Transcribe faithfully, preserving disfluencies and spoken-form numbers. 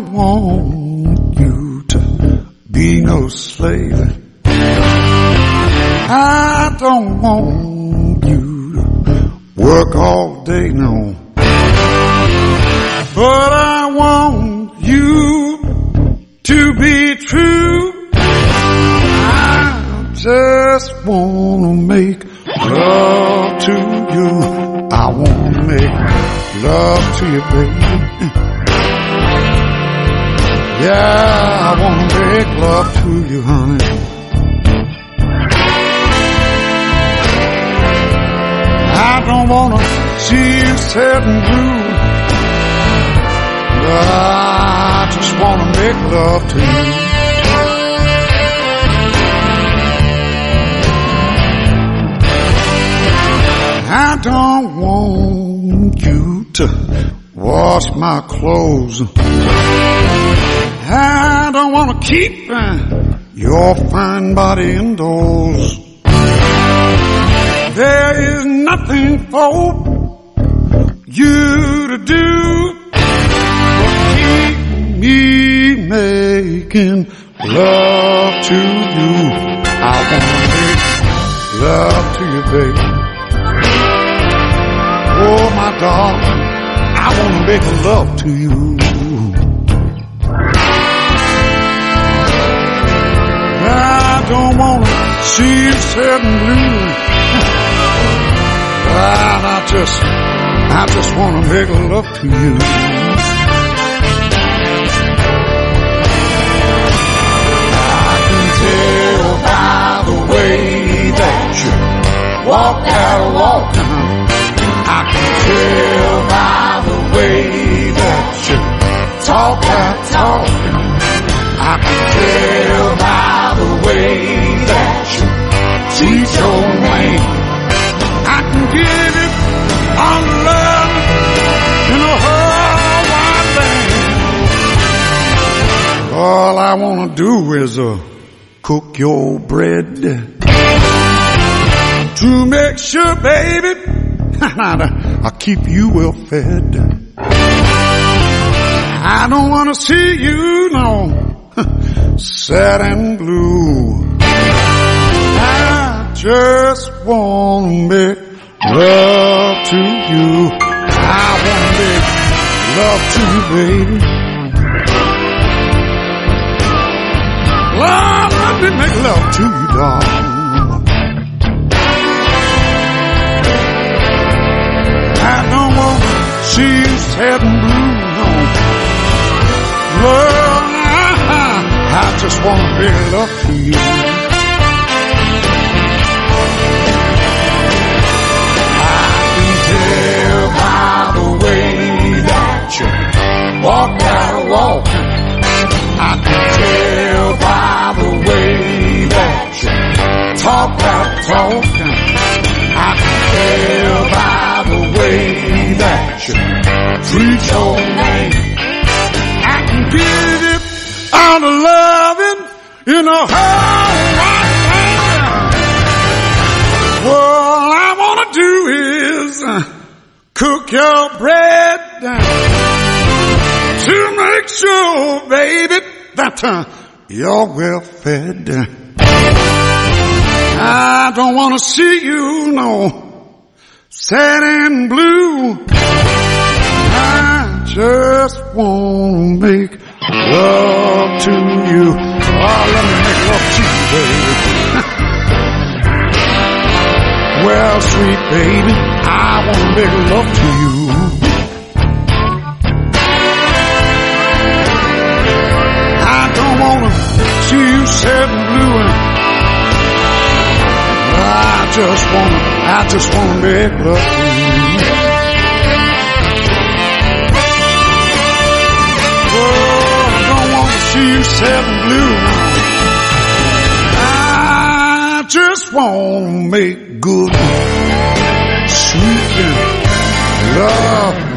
don't want you to be no slave. I don't want you to work all day, no. But I want you to be true. I just wanna make love to you. I wanna make love to you, baby. Yeah, I wanna make love to you, honey. I don't wanna see you sad and blue. I just wanna make love to you. I don't want you to wash my clothes. I don't want to keep your fine body indoors. There is nothing for you to do but keep me making love to you. I want to make love to you, baby. Oh, my darling, I want to make love to you. I don't want to see you sad and blue. And I just, I just want to make love to you. I can tell by the way that you walk that walk. I can tell by the way that you talk that talk. I can tell by the way that you teach your name. I can give it all love in a whole wide land. All I want to do is uh, cook your bread to make sure, baby, I'll keep you well fed. I don't want to see you, no, sad and blue. I just want to make love to you. I want to make love to you, baby. Lord, let me make love to you, darling. I don't want to see you sad and blue, no. Lord, I just want to make love to you. I can tell by the way that you walk that walk. I can tell by the way that you talk that talk. I can tell by the way that you treat your name. I can give it all the loving in a whole wide land. All I want to do is cook your bread to make sure, baby, that uh, you're well fed. I don't want to see you, no, sad and blue. I just want to make love to you. Oh, let me make love to you, baby. Well, sweet baby, I want to make love to you. I don't want to see you sad and blue. I just want to, I just want to make love to you. See you sad and blue. I just want to make good, sweet love